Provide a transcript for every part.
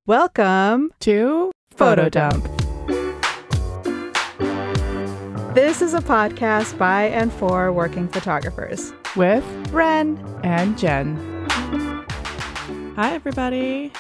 Welcome to Photo Dump. This is a podcast by and for working photographers with Ren and Jen. Hi, everybody.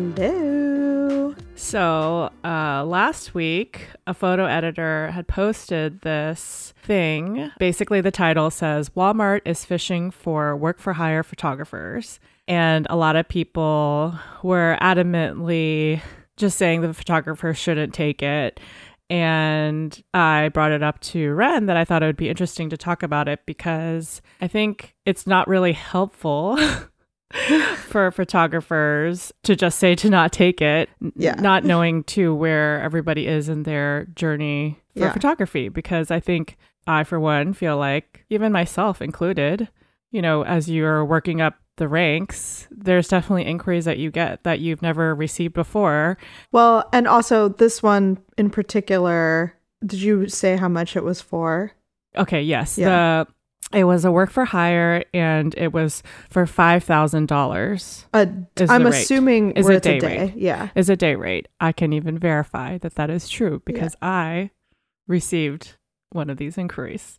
Hello. So last week, a photo editor had posted this thing. Basically, the title says, Walmart is fishing for work-for-hire photographers. And a lot of people were adamantly just saying the photographers shouldn't take it. And I brought it up to Ren that I thought it would be interesting to talk about it because I think it's not really helpful for photographers to just say to not take it, not knowing too where everybody is in their journey for photography. Because I think I, for one, feel like, even myself included, you know, as you're working up the ranks, there's definitely inquiries that you get that you've never received before. Well, and also this one in particular, did you say how much it was for? Okay, yes. Yeah. It was a work for hire and it was for $5,000. I'm assuming is we're a at day a day. rate. Yeah. Is a day rate. I can even verify that that is true because I received one of these inquiries.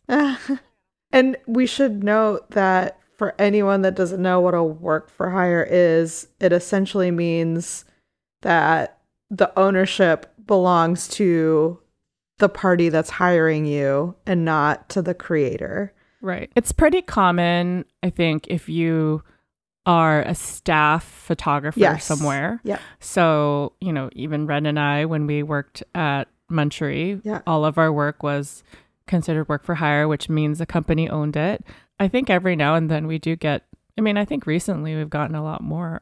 And we should note that for anyone that doesn't know what a work for hire is, it essentially means that the ownership belongs to the party that's hiring you and not to the creator. Right. It's pretty common, I think, if you are a staff photographer somewhere. Yeah. So, you know, even Ren and I, when we worked at Munchery, all of our work was considered work for hire, which means the company owned it. I think every now and then we do get, I think recently I've gotten a lot more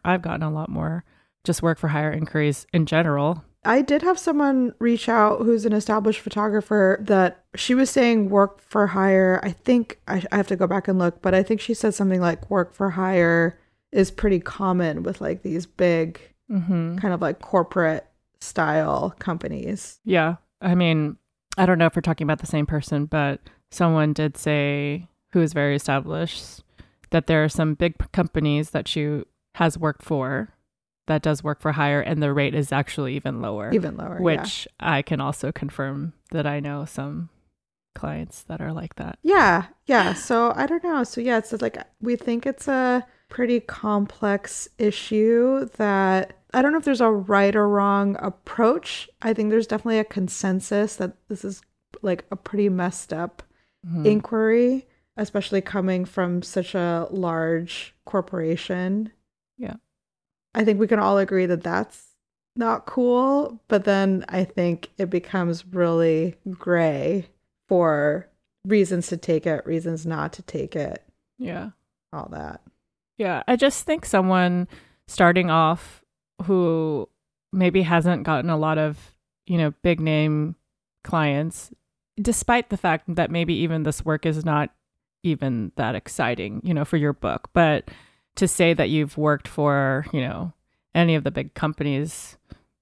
just work for hire inquiries in general. I did have someone reach out who's an established photographer that she was saying work for hire. I think I have to go back and look, but I think she said something like work for hire is pretty common with like these big kind of like corporate style companies. Yeah. I mean, I don't know if we're talking about the same person, but someone did say, who is very established, that there are some big companies that she has worked for that does work for hire and the rate is actually even lower. Which I can also confirm that I know some clients that are like that. Yeah. So I don't know. So it's like we think it's a pretty complex issue that I don't know if there's a right or wrong approach. I think there's definitely a consensus that this is like a pretty messed up inquiry, especially coming from such a large corporation. Yeah. I think we can all agree that that's not cool, but then I think it becomes really gray for reasons to take it, reasons not to take it. Yeah. All that. Yeah. I just think someone starting off who maybe hasn't gotten a lot of, big name clients, despite the fact that maybe even this work is not even that exciting, for your book, but to say that you've worked for, any of the big companies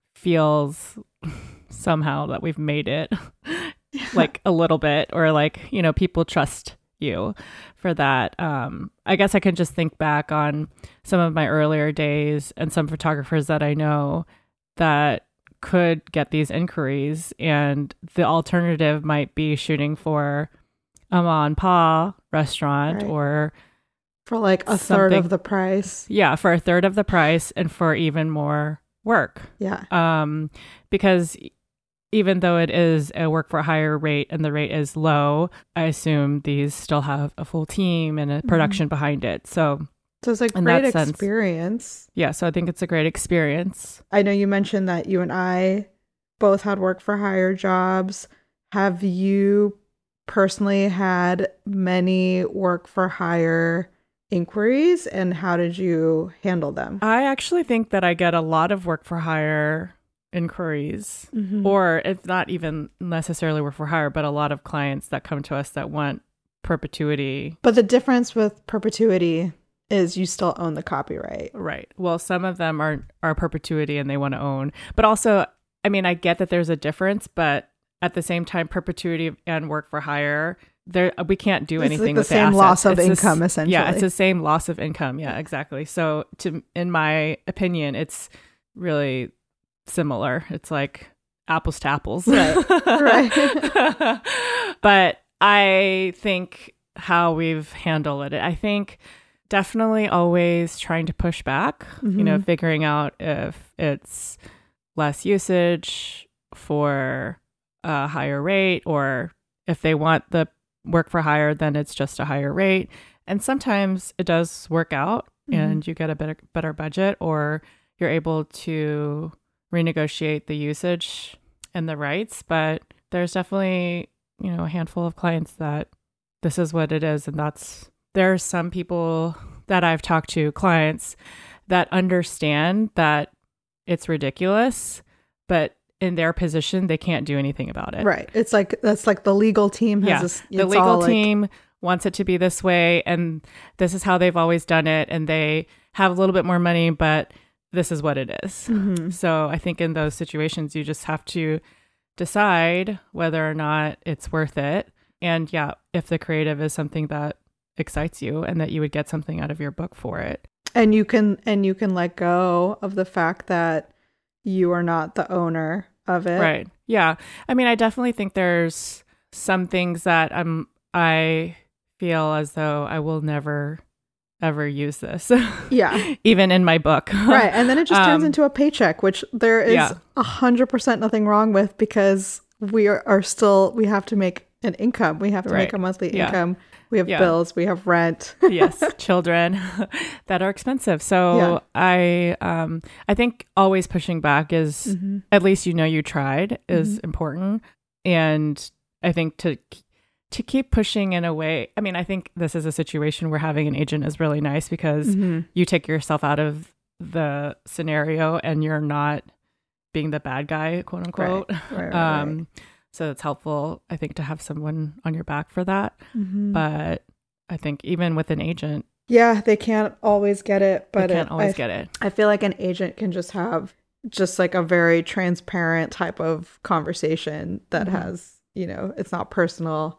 feels somehow that we've made it like a little bit, or like, people trust you for that. I guess I can just think back on some of my earlier days and some photographers that I know that could get these inquiries, and the alternative might be shooting for a ma and pa restaurant or for like a third of the price. Yeah, for a third of the price and for even more work. Yeah. Because even though it is a work for hire rate and the rate is low, I assume these still have a full team and a production behind it. So it's a great experience. Yeah, so I think it's a great experience. I know you mentioned that you and I both had work for hire jobs. Have you personally had many work for hire inquiries, and how did you handle them? I actually think that I get a lot of work for hire inquiries, or if not even necessarily work for hire, but a lot of clients that come to us that want perpetuity. But the difference with perpetuity is you still own the copyright. Right. Well, some of them are perpetuity and they want to own, but also, I get that there's a difference, but at the same time, perpetuity and work for hire, we can't do anything with the same loss of income, essentially. Yeah, it's the same loss of income. Yeah, exactly. So in my opinion, it's really similar. It's like apples to apples. Right. Right. But I think how we've handled it, I think definitely always trying to push back, figuring out if it's less usage for a higher rate, or if they want the work for hire, then it's just a higher rate. And sometimes it does work out and you get a better budget, or you're able to renegotiate the usage and the rights. But there's definitely, a handful of clients that this is what it is. And there are some people that I've talked to, clients that understand that it's ridiculous, but in their position, they can't do anything about it. Right. It's like, that's like the legal team has the legal team wants it to be this way, and this is how they've always done it, and they have a little bit more money, but this is what it is. So I think in those situations, you just have to decide whether or not it's worth it. And if the creative is something that excites you and that you would get something out of your book for it. And you can let go of the fact that you are not the owner of it. Right. Yeah. I mean, I definitely think there's some things that I feel as though I will never ever use this. Yeah. Even in my book. Right. And then it just turns into a paycheck, which there is 100% nothing wrong with, because we have to make an income. We have to make a monthly income. We have bills, we have rent. Yes, children that are expensive. So I think always pushing back is, at least you tried, is important. And I think to keep pushing in a way, I mean, I think this is a situation where having an agent is really nice, because you take yourself out of the scenario and you're not being the bad guy, quote unquote. Right. So it's helpful, I think, to have someone on your back for that. But I think even with an agent, they can't always get it. But they can't always get it. I feel like an agent can just have just like a very transparent type of conversation that has, it's not personal.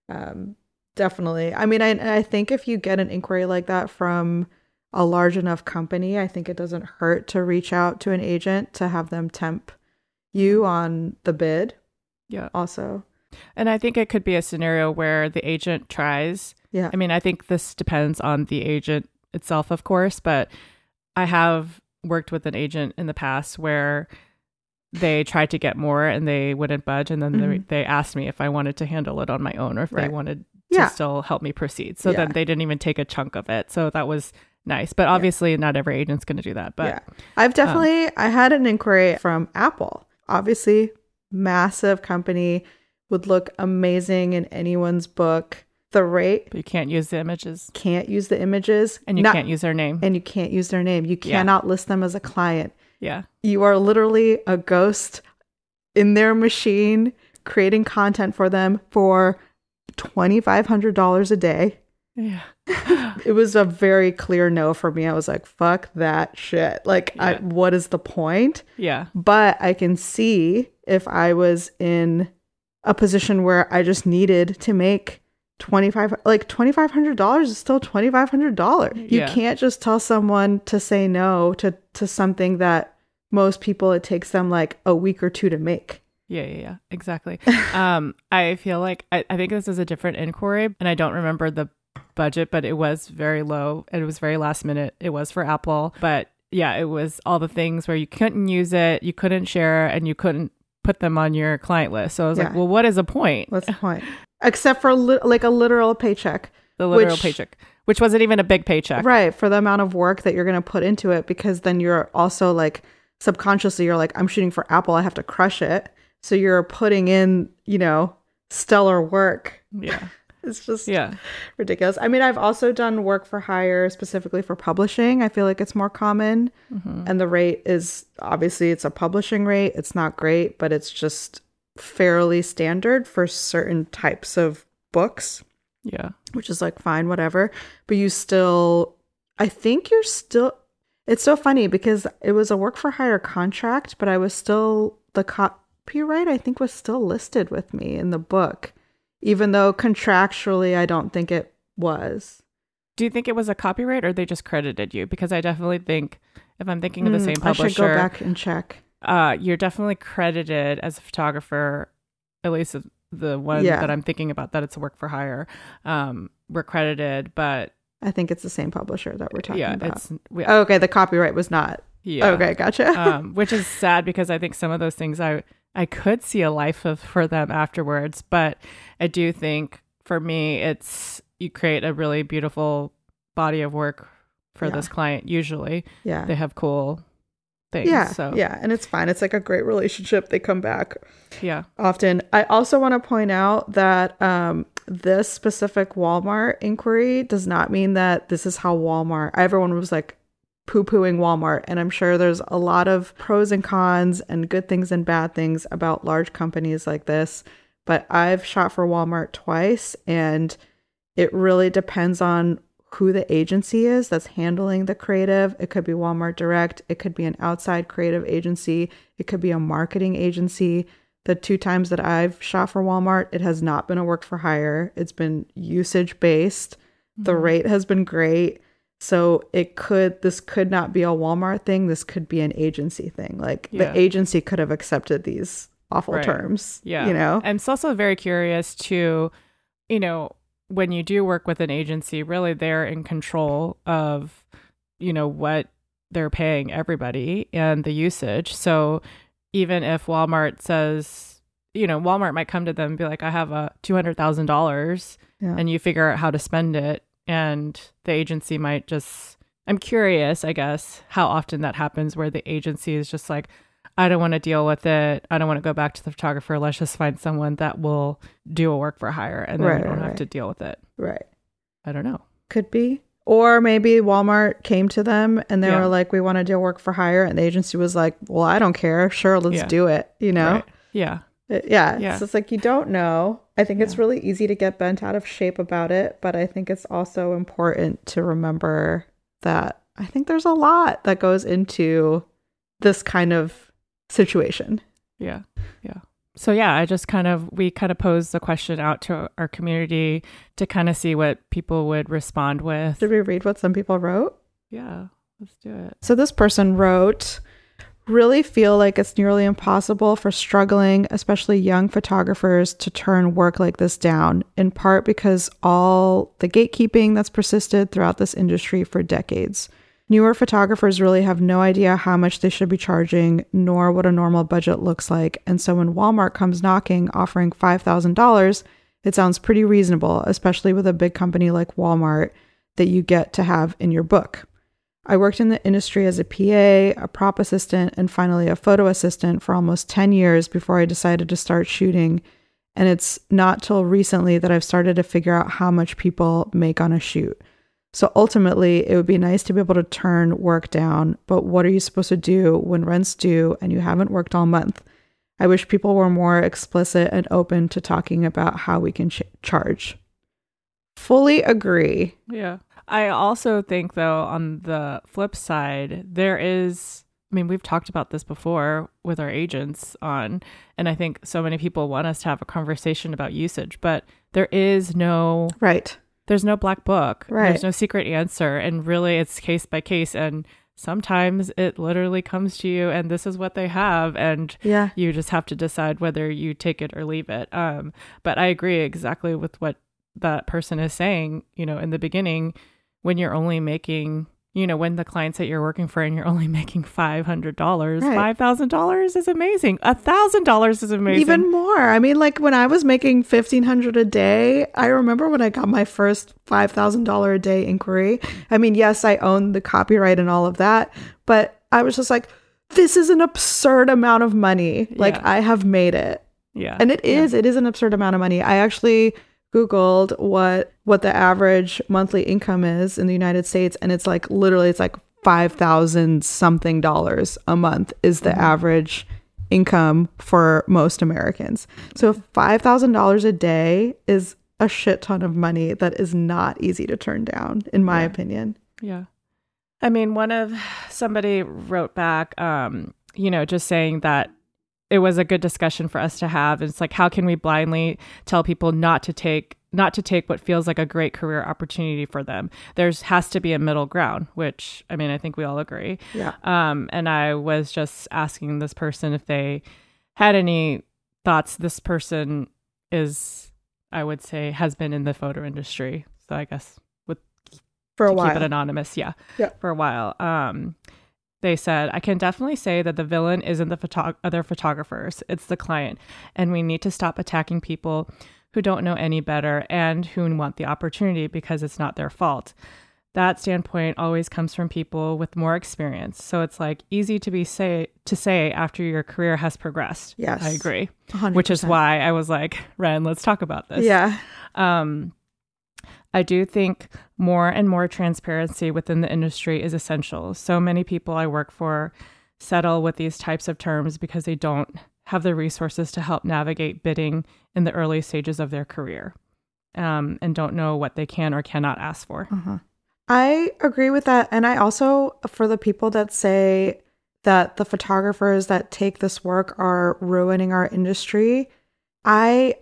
Definitely. I mean, I think if you get an inquiry like that from a large enough company, I think it doesn't hurt to reach out to an agent to have them temp you on the bid. Yeah. Also. And I think it could be a scenario where the agent tries. Yeah. I mean, I think this depends on the agent itself, of course, but I have worked with an agent in the past where they tried to get more and they wouldn't budge. And then they asked me if I wanted to handle it on my own, or if they wanted to still help me proceed. So then they didn't even take a chunk of it. So that was nice. But obviously not every agent's going to do that. But I've definitely, I had an inquiry from Apple, obviously massive company, would look amazing in anyone's book. The rate. But you can't use the images. Can't use the images. And you can't use their name. And you can't use their name. You cannot list them as a client. Yeah. You are literally a ghost in their machine, creating content for them for $2,500 a day. Yeah. It was a very clear no for me. I was like, fuck that shit. Like, what is the point? Yeah. But I can see if I was in a position where I just needed to make $2,500 is still $2,500. You can't just tell someone to say no to something that most people, it takes them like a week or two to make. Yeah, exactly. I feel like I think this is a different inquiry, and I don't remember the budget, but it was very low. It was very last minute. It was for Apple, but it was all the things where you couldn't use it, you couldn't share, and you couldn't put them on your client list. So I was like, well, what is the point? What's the point? Except for like a literal paycheck. The literal paycheck, which wasn't even a big paycheck. Right, for the amount of work that you're going to put into it, because then you're also like, subconsciously, you're like, I'm shooting for Apple, I have to crush it. So you're putting in, stellar work. Yeah. It's just ridiculous. I mean, I've also done work for hire specifically for publishing. I feel like it's more common. And the rate is, obviously, it's a publishing rate. It's not great, but it's just fairly standard for certain types of books. Yeah. Which is like, fine, whatever. But it's so funny because it was a work for hire contract, but I was still, the copyright, I think, was still listed with me in the book, even though contractually I don't think it was. Do you think it was a copyright, or they just credited you? Because I definitely think, if I'm thinking of the same publisher, I should go back and check. you're definitely credited as a photographer, at least the one that I'm thinking about, that it's a work for hire. We're credited, but I think it's the same publisher that we're talking about. Okay, the copyright was not. Yeah. Okay, gotcha. Which is sad because I think some of those things I could see a life of for them afterwards, but I do think for me it's you create a really beautiful body of work for this client. Usually, they have cool things. And it's fine. It's like a great relationship. They come back. Often. I also want to point out that this specific Walmart inquiry does not mean that this is how Walmart. Everyone was like poo-pooing Walmart, and I'm sure there's a lot of pros and cons and good things and bad things about large companies like this, but I've shot for Walmart twice, and it really depends on who the agency is that's handling the creative. It could be Walmart Direct, it could be an outside creative agency, it could be a marketing agency. The 2 times that I've shot for Walmart, it has not been a work for hire. It's been usage based. The rate has been great. So this could not be a Walmart thing. This could be an agency thing. Like the agency could have accepted these awful terms. Yeah. You know? I'm also very curious to, when you do work with an agency, really they're in control of, what they're paying everybody and the usage. So even if Walmart says, Walmart might come to them and be like, I have a $200,000 and you figure out how to spend it. And the agency might I'm curious, I guess, how often that happens where the agency is just like, I don't want to deal with it. I don't want to go back to the photographer. Let's just find someone that will do a work for hire and then we don't have to deal with it. Right. I don't know. Could be. Or maybe Walmart came to them and they were like, we want to do work for hire. And the agency was like, well, I don't care. Sure, let's do it. Right. Yeah. So it's like, you don't know. I think it's really easy to get bent out of shape about it. But I think it's also important to remember that I think there's a lot that goes into this kind of situation. Yeah. So we kind of posed the question out to our community to kind of see what people would respond with. Did we read what some people wrote? Yeah, let's do it. So this person wrote, really feel like it's nearly impossible for struggling, especially young photographers, to turn work like this down, in part because all the gatekeeping that's persisted throughout this industry for decades. Newer photographers really have no idea how much they should be charging, nor what a normal budget looks like. And so when Walmart comes knocking, offering $5,000, it sounds pretty reasonable, especially with a big company like Walmart that you get to have in your book. I worked in the industry as a PA, a prop assistant, and finally a photo assistant for almost 10 years before I decided to start shooting. And it's not till recently that I've started to figure out how much people make on a shoot. So ultimately, it would be nice to be able to turn work down, but what are you supposed to do when rent's due and you haven't worked all month? I wish people were more explicit and open to talking about how we can charge. Fully agree. Yeah. I also think, though, on the flip side, we've talked about this before with our agents and I think so many people want us to have a conversation about usage, but there is no... Right. There's no black book. Right. There's no secret answer. And really, it's case by case. And sometimes it literally comes to you and this is what they have. And you just have to decide whether you take it or leave it. But I agree exactly with what that person is saying, in the beginning, when you're only making, when the clients that you're working for and you're only making $500, $5,000 is amazing. $1,000 is amazing. Even more. I mean, like when I was making $1,500 a day, I remember when I got my first $5,000 a day inquiry. I mean, yes, I own the copyright and all of that, but I was just like, this is an absurd amount of money. Like I have made it. Yeah. And it is an absurd amount of money. I actually Googled what the average monthly income is in the United States. And it's like, literally, it's like $5,000 something a month is the average income for most Americans. So $5,000 a day is a shit ton of money that is not easy to turn down, in my opinion. Yeah. I mean, somebody wrote back, just saying that it was a good discussion for us to have. It's like, how can we blindly tell people not to take not to take what feels like a great career opportunity for them. There's has to be a middle ground, which, I mean, I think we all agree. Yeah. And I was just asking this person if they had any thoughts. This person is, I would say, has been in the photo industry. So I guess for a while. Keep it anonymous. Yeah. For a while. They said, I can definitely say that the villain isn't the other photographers. It's the client. And we need to stop attacking people who don't know any better and who want the opportunity because it's not their fault. That standpoint always comes from people with more experience. So it's like easy to say after your career has progressed. Yes. I agree. 100%. Which is why I was like, Ren, let's talk about this. Yeah. I do think more and more transparency within the industry is essential. So many people I work for settle with these types of terms because they don't have the resources to help navigate bidding in the early stages of their career, and don't know what they can or cannot ask for. I agree with that. And I also, for the people that say that the photographers that take this work are ruining our industry, I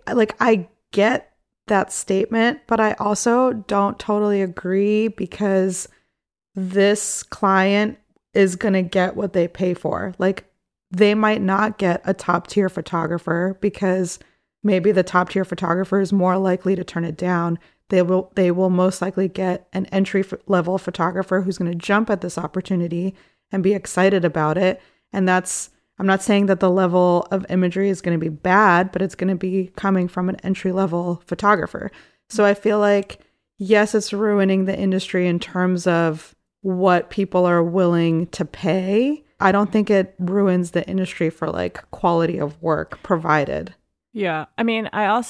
get that statement, but I also don't totally agree because this client is going to get what they pay for. Like, they might not get a top tier photographer because maybe the top tier photographer is more likely to turn it down. They will most likely get an entry level photographer who's going to jump at this opportunity and be excited about it. And I'm not saying that the level of imagery is going to be bad, but it's going to be coming from an entry-level photographer. So I feel like, yes, it's ruining the industry in terms of what people are willing to pay. I don't think it ruins the industry for like quality of work provided. Yeah. I mean,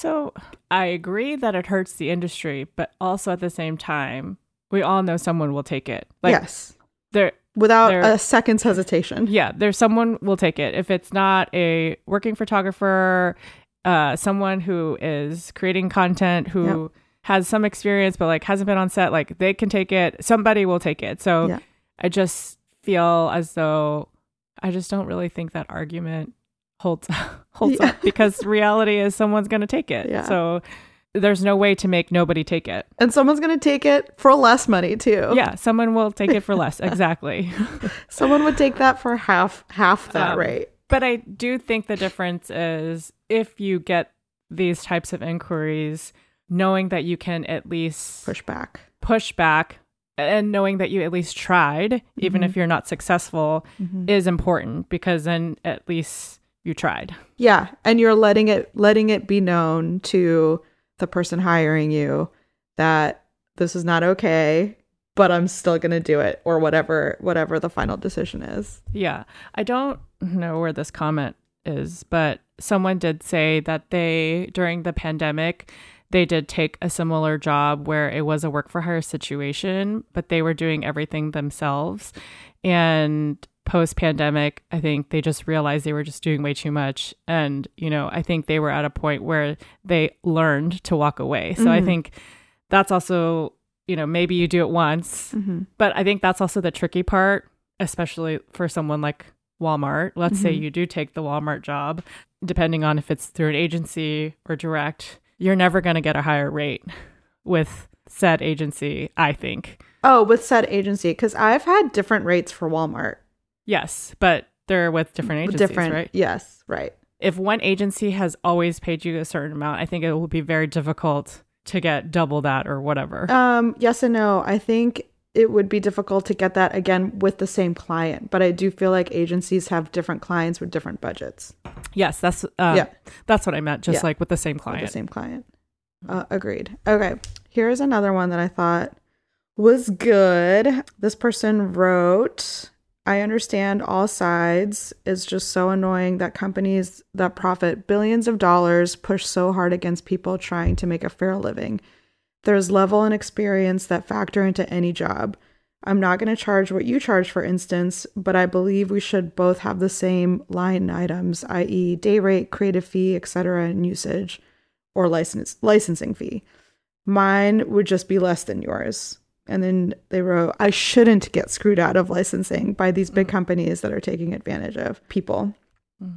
I agree that it hurts the industry, but also at the same time, we all know someone will take it. Like, yes. Without a second's hesitation. Yeah, there's someone will take it. If it's not a working photographer, someone who is creating content, who has some experience, but like hasn't been on set, like they can take it. Somebody will take it. So I just feel as though I just don't really think that argument holds up because reality is someone's going to take it. Yeah. So there's no way to make nobody take it. And someone's going to take it for less money too. Yeah, someone will take it for less. Exactly. Someone would take that for half that rate. But I do think the difference is if you get these types of inquiries, knowing that you can at least push back and knowing that you at least tried, even if you're not successful, is important because then at least you tried. Yeah. And you're letting it be known to the person hiring you that this is not okay, but I'm still going to do it, or whatever the final decision is. Yeah. I don't know where this comment is, but someone did say that during the pandemic, they did take a similar job where it was a work for hire situation, but they were doing everything themselves. And post-pandemic, I think they just realized they were just doing way too much. And, I think they were at a point where they learned to walk away. So I think that's also, maybe you do it once, but I think that's also the tricky part, especially for someone like Walmart. Let's say you do take the Walmart job, depending on if it's through an agency or direct, you're never going to get a higher rate with said agency, I think. Oh, with said agency, because I've had different rates for Walmart. Yes, but they're with different agencies, right? Yes, right. If one agency has always paid you a certain amount, I think it will be very difficult to get double that or whatever. Yes and no. I think it would be difficult to get that again with the same client, but I do feel like agencies have different clients with different budgets. Yes, that's what I meant. Just like with the same client. With the same client. Agreed. Okay. Here's another one that I thought was good. This person wrote, I understand all sides. It's just so annoying that companies that profit billions of dollars push so hard against people trying to make a fair living. There's level and experience that factor into any job. I'm not going to charge what you charge, for instance, but I believe we should both have the same line items, i.e. day rate, creative fee, etc., and usage or licensing fee. Mine would just be less than yours. And then they wrote, I shouldn't get screwed out of licensing by these big companies that are taking advantage of people.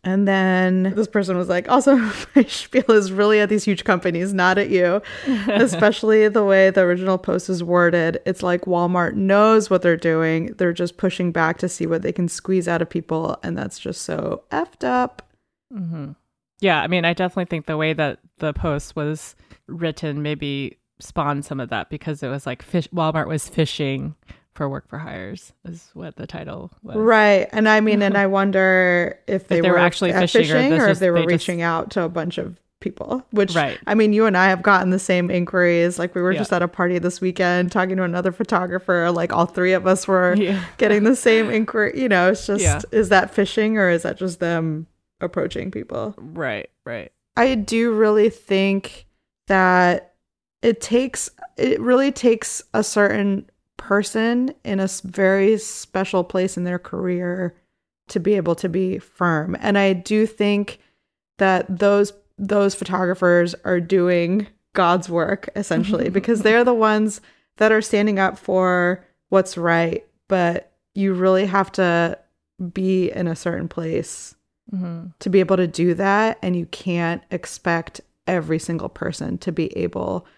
And then this person was like, also, my spiel is really at these huge companies, not at you. Especially the way the original post is worded. It's like Walmart knows what they're doing. They're just pushing back to see what they can squeeze out of people. And that's just so effed up. Mm-hmm. Yeah, I mean, I definitely think the way that the post was written maybe spawned some of that, because it was like Walmart was fishing for work for hires is what the title was. Right. And I mean, and I wonder if they were actually fishing or if they were reaching out to a bunch of people, which, right. I mean, you and I have gotten the same inquiries. Like we were just at a party this weekend talking to another photographer, like all three of us were getting the same inquiry. You know, it's just, is that phishing or is that just them approaching people? Right. I do really think that it really takes a certain person in a very special place in their career to be able to be firm. And I do think that those photographers are doing God's work, essentially, because they're the ones that are standing up for what's right. But you really have to be in a certain place to be able to do that. And you can't expect every single person to be able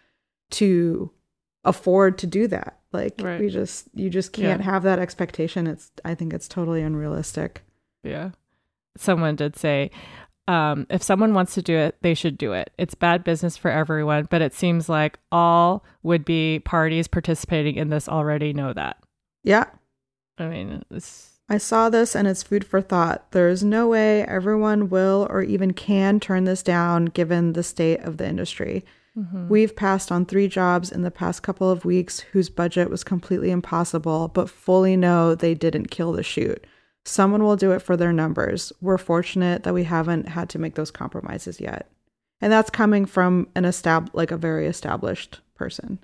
to afford to do that. Like you just can't have that expectation. I think it's totally unrealistic. Yeah. Someone did say, if someone wants to do it, they should do it. It's bad business for everyone, but it seems like all would-be parties participating in this already know that. Yeah. I mean, I saw this and it's food for thought. There is no way everyone will or even can turn this down given the state of the industry. We've passed on 3 jobs in the past couple of weeks whose budget was completely impossible, but fully know they didn't kill the shoot. Someone will do it for their numbers. We're fortunate that we haven't had to make those compromises yet. And that's coming from a very established person.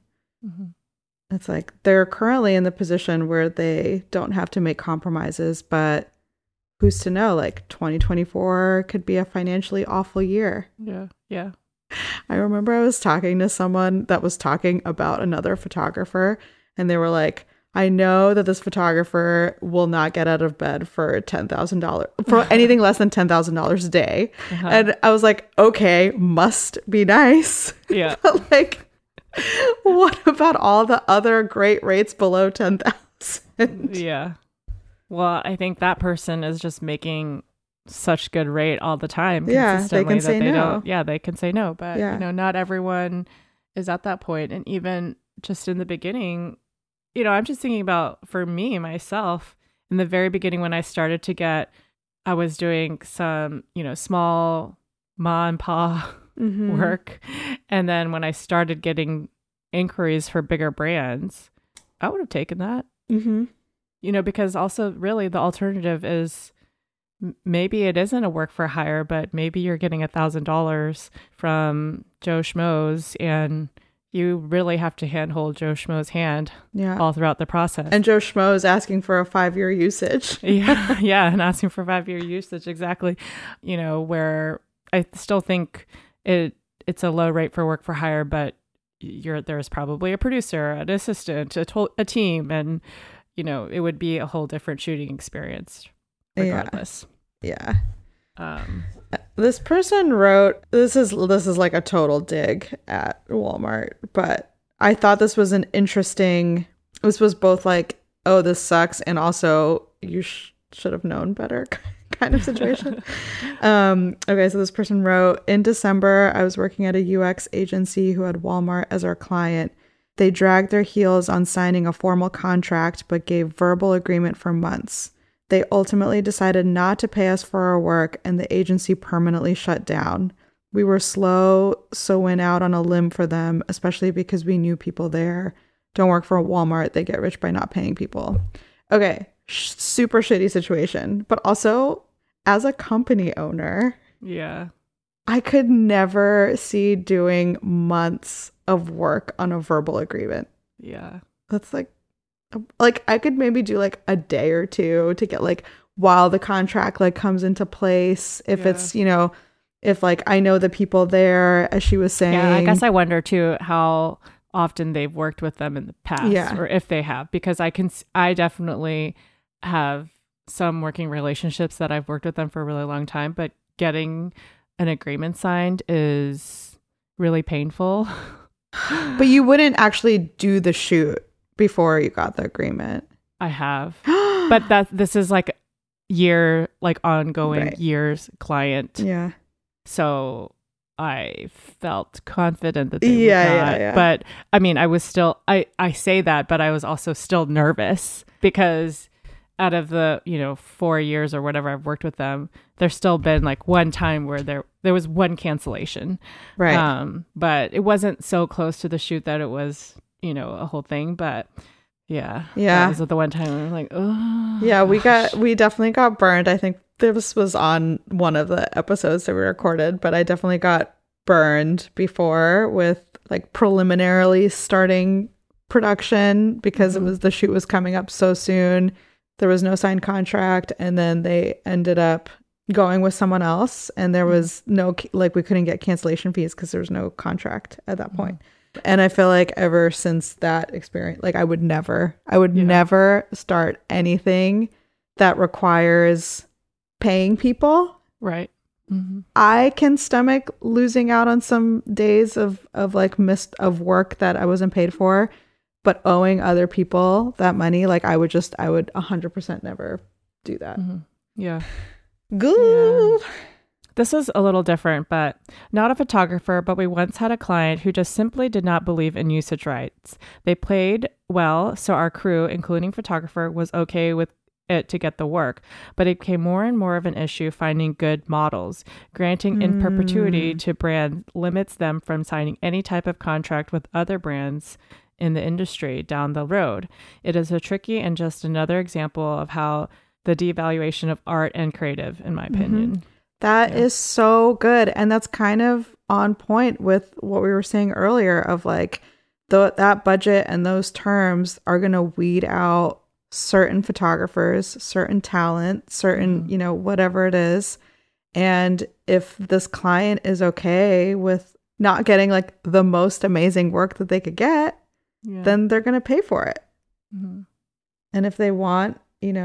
It's like they're currently in the position where they don't have to make compromises, but who's to know? Like 2024 could be a financially awful year. Yeah. I remember I was talking to someone that was talking about another photographer, and they were like, I know that this photographer will not get out of bed for $10,000 for anything less than $10,000 a day. And I was like, okay, must be nice. Yeah. But like, what about all the other great rates below 10,000? Yeah. Well, I think that person is just making such good rate all the time. Yeah, they can say no. They can say no, but not everyone is at that point. And even just in the beginning, I'm just thinking about, for me, myself, in the very beginning when I started to I was doing some, small ma and pa work. And then when I started getting inquiries for bigger brands, I would have taken that, because also really the alternative is, maybe it isn't a work for hire, but maybe you're getting $1,000 from Joe Schmo's and you really have to handhold Joe Schmo's hand all throughout the process. And Joe Schmo is asking for a 5-year usage. And asking for 5-year usage. Exactly. Where I still think it's a low rate for work for hire, but there's probably a producer, an assistant, a team, and, it would be a whole different shooting experience regardless. Yeah. This person wrote, this is like a total dig at Walmart, but I thought this was this was both like, oh, this sucks, and also you should have known better kind of situation. Okay, so this person wrote, in December, I was working at a UX agency who had Walmart as our client. They dragged their heels on signing a formal contract, but gave verbal agreement for months. They ultimately decided not to pay us for our work, and the agency permanently shut down. We were slow, so went out on a limb for them, especially because we knew people there. Don't work for Walmart. They get rich by not paying people. Okay, super shitty situation. But also, as a company owner, I could never see doing months of work on a verbal agreement. Yeah. That's like I could maybe do like a day or two to get like while the contract like comes into place. If it's, if like I know the people there, as she was saying. Yeah, I guess I wonder too how often they've worked with them in the past or if they have, because I definitely have some working relationships that I've worked with them for a really long time, but getting an agreement signed is really painful. But you wouldn't actually do the shoot before you got the agreement. I have. But this is like ongoing Right. years client. Yeah. So I felt confident that they would not. Yeah. But I mean, I was still, I say that, but I was also still nervous because out of the, 4 years or whatever I've worked with them, there's still been like one time where there was one cancellation. Right. But it wasn't so close to the shoot that it was, a whole thing. But yeah. Yeah. That was the one time I was like, oh. Yeah, we definitely got burned. I think this was on one of the episodes that we recorded, but I definitely got burned before with like preliminarily starting production because the shoot was coming up so soon. There was no signed contract, and then they ended up going with someone else, and there was no, like, we couldn't get cancellation fees because there was no contract at that point. And I feel like ever since that experience, like I would never start anything that requires paying people. Right. Mm-hmm. I can stomach losing out on some days of like missed of work that I wasn't paid for, but owing other people that money, like I would 100% never do that. Mm-hmm. Yeah. Good. Yeah. This is a little different, but not a photographer, but we once had a client who just simply did not believe in usage rights. They played well, so our crew, including photographer, was okay with it to get the work, but it became more and more of an issue finding good models. Granting in perpetuity to brands limits them from signing any type of contract with other brands in the industry down the road. It is a tricky and just another example of how the devaluation of art and creative, in my opinion. That is so good. And that's kind of on point with what we were saying earlier of like that budget and those terms are going to weed out certain photographers, certain talent, certain, whatever it is. And if this client is okay with not getting like the most amazing work that they could get, then they're going to pay for it. Mm-hmm. And if they want,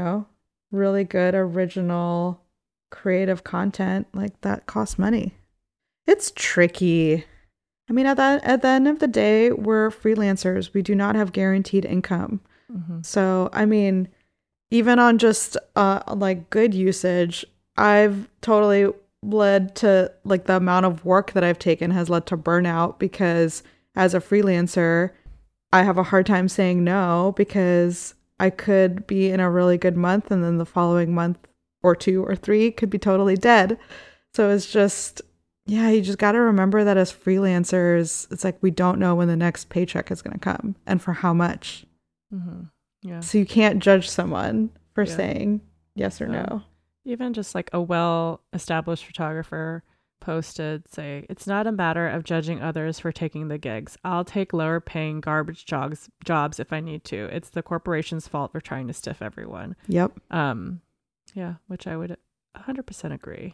really good original creative content, like that costs money. It's tricky. I mean, at the end of the day, we're freelancers. We do not have guaranteed income. Mm-hmm. So, I mean, even on just like good usage, I've totally led to like the amount of work that I've taken has led to burnout because as a freelancer, I have a hard time saying no because I could be in a really good month and then the following month or 2 or 3 could be totally dead. So it's just, you just got to remember that as freelancers, it's like we don't know when the next paycheck is going to come and for how much. Mm-hmm. Yeah. So you can't judge someone for saying yes or no. Even just like a well-established photographer posted, say, it's not a matter of judging others for taking the gigs. I'll take lower paying garbage jobs if I need to. It's the corporation's fault for trying to stiff everyone. Yep. Yeah, which I would 100% agree.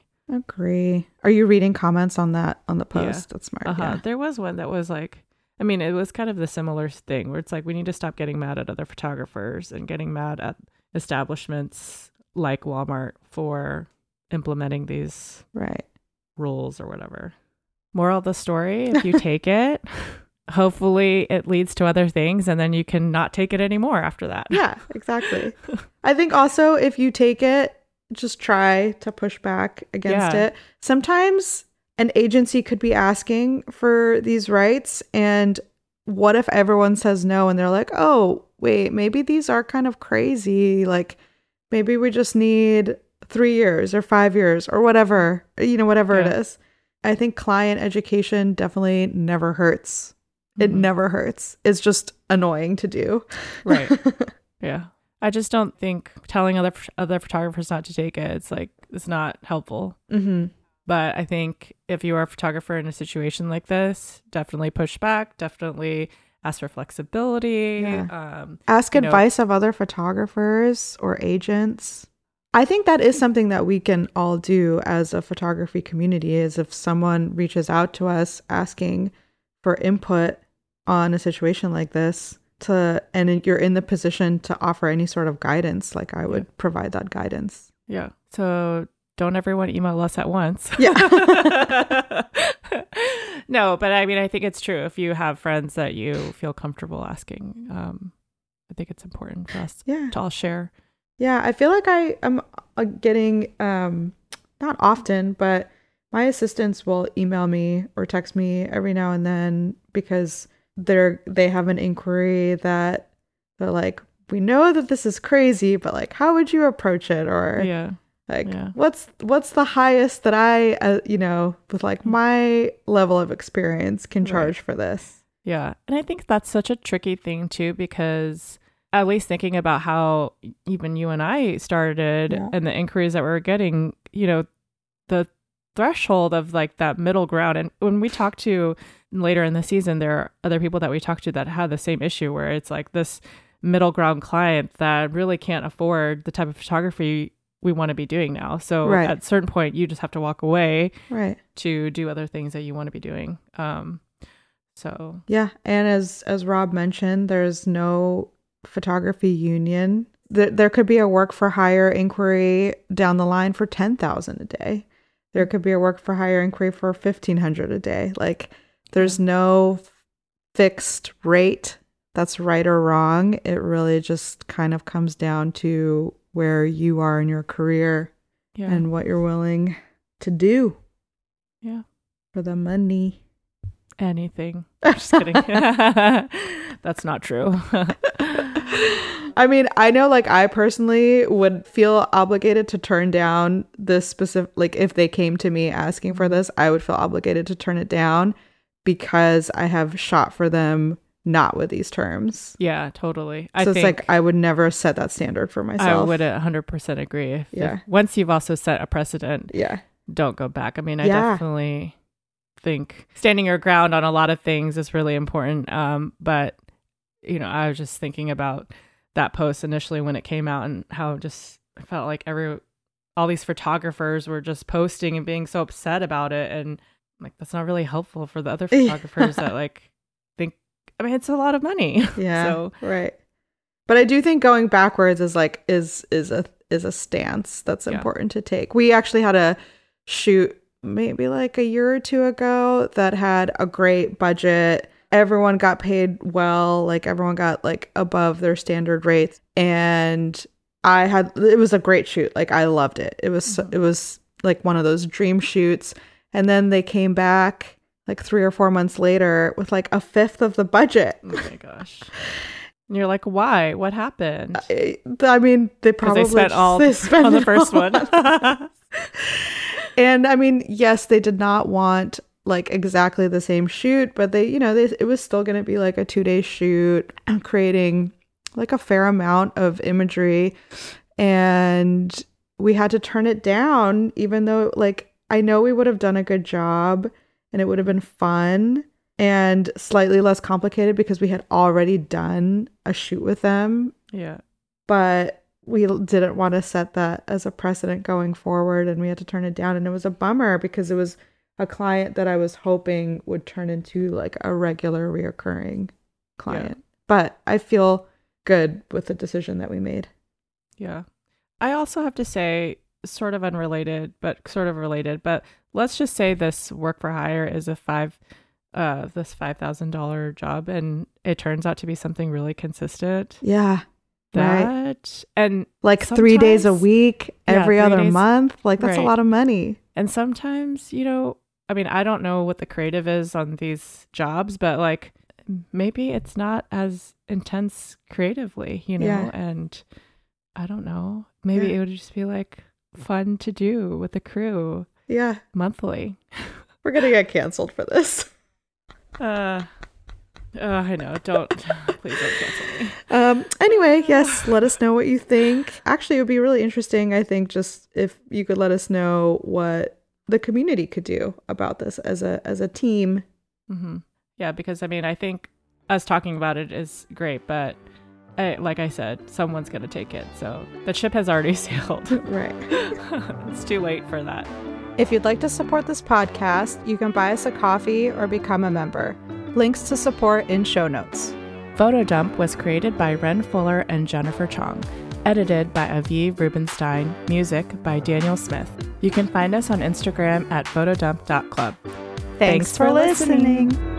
Are you reading comments on the post? That's smart. Yeah. There was one that was like, I mean, it was kind of the similar thing where it's like, we need to stop getting mad at other photographers and getting mad at establishments like Walmart for implementing these rules or whatever. Moral of the story, if you take it, hopefully it leads to other things and then you can not take it anymore after that. Yeah, exactly. I think also if you take it, just try to push back against it. Sometimes an agency could be asking for these rights, and what if everyone says no and they're like, oh, wait, maybe these are kind of crazy. Like maybe we just need 3 years or 5 years or whatever, whatever it is. I think client education definitely never hurts. It never hurts. It's just annoying to do. Right. Yeah. I just don't think telling other photographers not to take it, it's not helpful. Mm-hmm. But I think if you are a photographer in a situation like this, definitely push back, definitely ask for flexibility. Yeah. Ask advice of other photographers or agents. I think that is something that we can all do as a photography community, is if someone reaches out to us asking for input on a situation like this, and you're in the position to offer any sort of guidance, like I would provide that guidance. Yeah. So don't everyone email us at once. Yeah. No, but I mean, I think it's true. If you have friends that you feel comfortable asking, I think it's important for us to all share. Yeah. I feel like I am getting, not often, but my assistants will email me or text me every now and then because they have an inquiry that they're like, we know that this is crazy, but like, how would you approach it? Or what's the highest that I, with like my level of experience can charge for this? Yeah. And I think that's such a tricky thing too, because at least thinking about how even you and I started and the inquiries that we were getting, the threshold of like that middle ground. And when we talk to later in the season, there are other people that we talk to that have the same issue where it's like this middle ground client that really can't afford the type of photography we want to be doing now. So at a certain point, you just have to walk away to do other things that you want to be doing. So yeah. And as Rob mentioned, there's no photography union. There could be a work for hire inquiry down the line for $10,000 a day. There could be a work for hire inquiry for $1,500 a day. Like there's no fixed rate that's right or wrong. It really just kind of comes down to where you are in your career and what you're willing to do. Yeah. For the money. Anything. Just kidding. That's not true. I mean, I know like I personally would feel obligated to turn down this specific, like if they came to me asking for this, I would feel obligated to turn it down because I have shot for them not with these terms. Yeah, totally. So it's like I would never set that standard for myself. I would 100% agree. If once you've also set a precedent, don't go back. I mean, I definitely think standing your ground on a lot of things is really important. But, I was just thinking about that post initially when it came out and how just I felt like all these photographers were just posting and being so upset about it. And like, that's not really helpful for the other photographers that like think, I mean, it's a lot of money. Yeah. So, right. But I do think going backwards is a stance that's important to take. We actually had a shoot maybe like a year or two ago that had a great budget. Everyone got paid well, like everyone got like above their standard rates. And it was a great shoot. Like I loved it. It was like one of those dream shoots. And then they came back like 3 or 4 months later with like a fifth of the budget. Oh my gosh. And you're like, why? What happened? I mean, they probably spent on the first one. And I mean, yes, they did not want like exactly the same shoot, but it was still going to be like a 2-day shoot, creating like a fair amount of imagery. And we had to turn it down, even though like I know we would have done a good job and it would have been fun and slightly less complicated because we had already done a shoot with them. Yeah. But we didn't want to set that as a precedent going forward, and we had to turn it down. And it was a bummer because it was a client that I was hoping would turn into like a regular reoccurring client. But I feel good with the decision that we made. Yeah. I also have to say, sort of unrelated, but sort of related, but let's just say this work for hire is this $5,000 job, and it turns out to be something really consistent. Yeah. Right. And like 3 days a week, every other month, like that's a lot of money. And sometimes, I mean, I don't know what the creative is on these jobs, but like maybe it's not as intense creatively, and I don't know, maybe it would just be like fun to do with the crew. Yeah. Monthly. We're going to get canceled for this. I know. Please don't cancel me. Anyway, yes, let us know what you think. Actually, it would be really interesting, I think, just if you could let us know what the community could do about this as a team. Mm-hmm. Yeah, because I mean, I think us talking about it is great, but like I said, someone's going to take it. So the ship has already sailed. Right. It's too late for that. If you'd like to support this podcast, you can buy us a coffee or become a member. Links to support in show notes. Photo Dump was created by Ren Fuller and Jennifer Chong. Edited by Aviv Rubenstein. Music by Daniel Smith. You can find us on Instagram at photodump.club. Thanks for listening.